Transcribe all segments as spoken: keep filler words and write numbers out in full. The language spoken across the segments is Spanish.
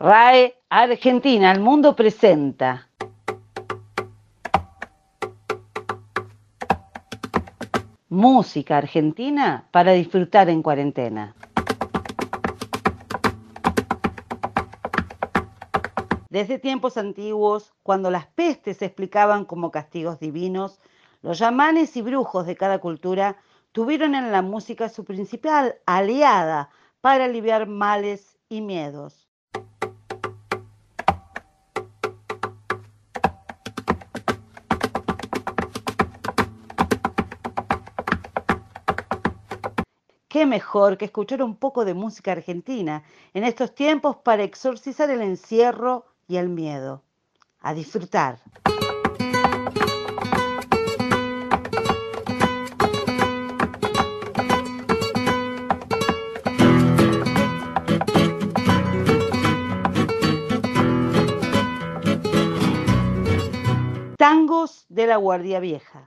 R A E Argentina al Mundo presenta música argentina para disfrutar en cuarentena. Desde tiempos antiguos, cuando las pestes se explicaban como castigos divinos, los chamanes y brujos de cada cultura tuvieron en la música su principal aliada para aliviar males y miedos. Qué mejor que escuchar un poco de música argentina en estos tiempos para exorcizar el encierro y el miedo. A disfrutar. Tangos de la Guardia Vieja.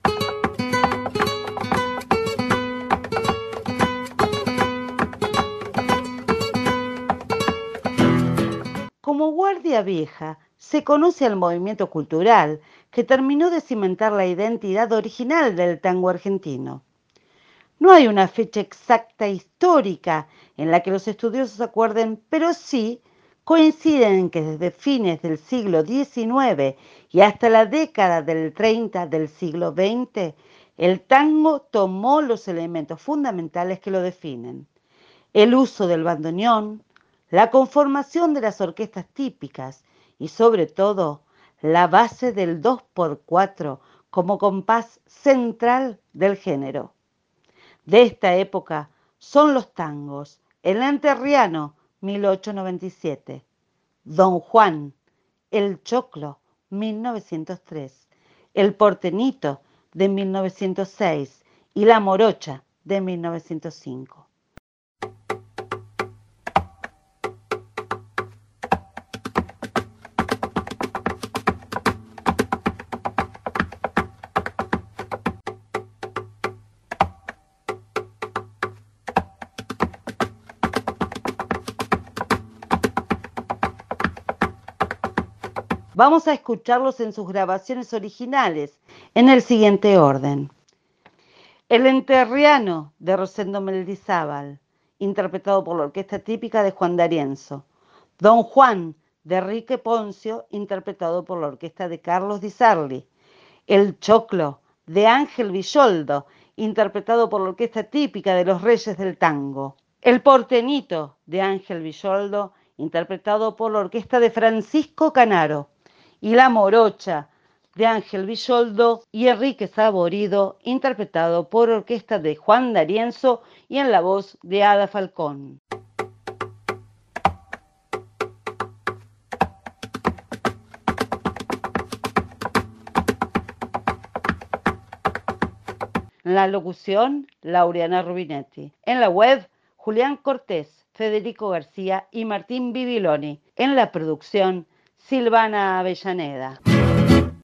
Como Guardia Vieja se conoce al movimiento cultural que terminó de cimentar la identidad original del tango argentino. No hay una fecha exacta histórica en la que los estudiosos acuerden, pero sí coinciden en que desde fines del siglo diecinueve y hasta la década del treinta del siglo veinte, el tango tomó los elementos fundamentales que lo definen: el uso del bandoneón, la conformación de las orquestas típicas y, sobre todo, la base del dos por cuatro como compás central del género. De esta época son los tangos: El Entrerriano, mil ochocientos noventa y siete, Don Juan, El Choclo, mil novecientos tres, El Porteñito, de mil novecientos seis, y La Morocha, de mil novecientos cinco. Vamos a escucharlos en sus grabaciones originales, en el siguiente orden. El Entrerriano, de Rosendo Mendizábal, interpretado por la orquesta típica de Juan D'Arienzo. Don Juan, de Enrique Poncio, interpretado por la orquesta de Carlos Di Sarli. El Choclo, de Ángel Villoldo, interpretado por la orquesta típica de los Reyes del Tango. El Porteñito, de Ángel Villoldo, interpretado por la orquesta de Francisco Canaro. Y La Morocha, de Ángel Villoldo y Enrique Saborido, interpretado por orquesta de Juan D'Arienzo y en la voz de Ada Falcón. En la locución, Laureana Rubinetti. En la web, Julián Cortés, Federico García y Martín Bibiloni. En la producción, Silvana Avellaneda.